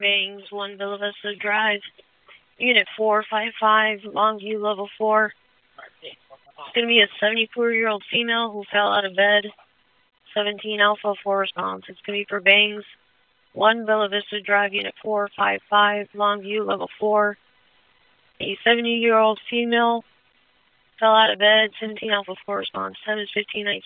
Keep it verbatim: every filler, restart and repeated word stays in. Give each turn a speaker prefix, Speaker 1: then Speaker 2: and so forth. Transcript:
Speaker 1: Bangs, one Villa Vista Drive, Unit four five five, Longview, Level four. It's going to be a seventy-four-year-old female who fell out of bed. seventeen Alpha four response. It's going to be for Bangs, one Villa Vista Drive, Unit four five five, Longview, Level four. A seventy-year-old female fell out of bed. seventeen Alpha four response. seven fifteen